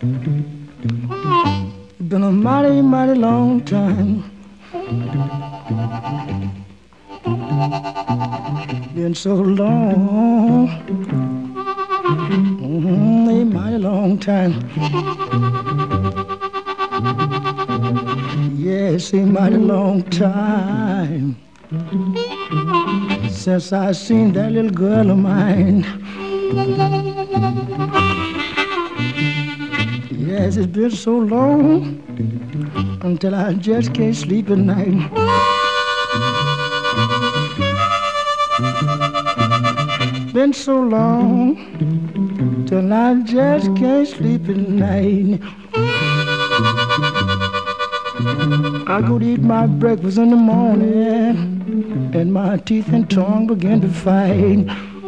Been a mighty, mighty long time. Been so long. A mighty long time. Yes, a mighty long time since I seen that little girl of mine. Yes, it's been so long until I just can't sleep at night. Been so long till I just can't sleep at night. I go to eat my breakfast in the morning, and my teeth and tongue begin to fight.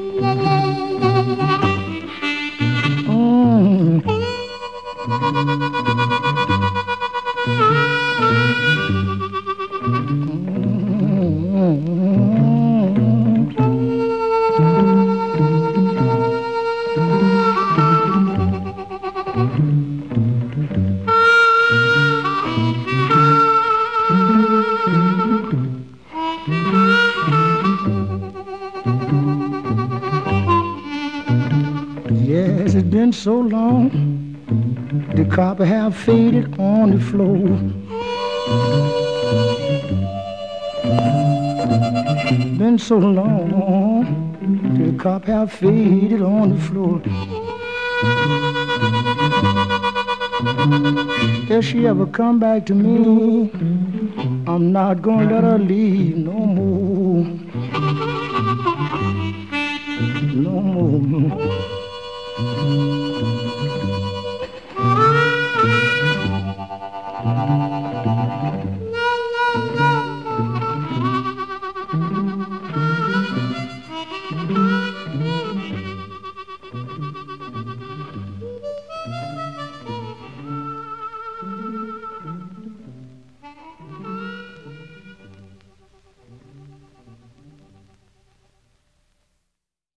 Mm. Yes, it's been so long, the carpet have faded on the floor. Been so long, the carpet have faded on the floor. If she ever come back to me, I'm not gonna let her leave no more. No more.